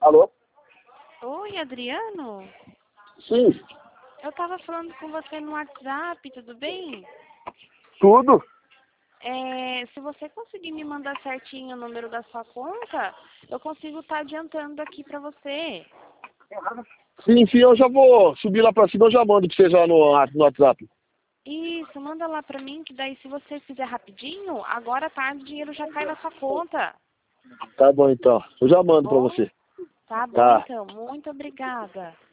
Alô? Oi, Adriano? Sim, Eu tava falando com você no WhatsApp, tudo bem? tudo. Se você conseguir me mandar certinho o número da sua conta, eu consigo estar adiantando aqui pra você. Sim, eu já vou subir lá pra cima, eu já mando pra você já no WhatsApp. Isso, manda lá pra mim, que daí se você fizer rapidinho, agora à tarde o dinheiro já cai na sua conta. Tá bom então, eu já Tá mando pra bom? você. Tá bom Tá. então, muito obrigada.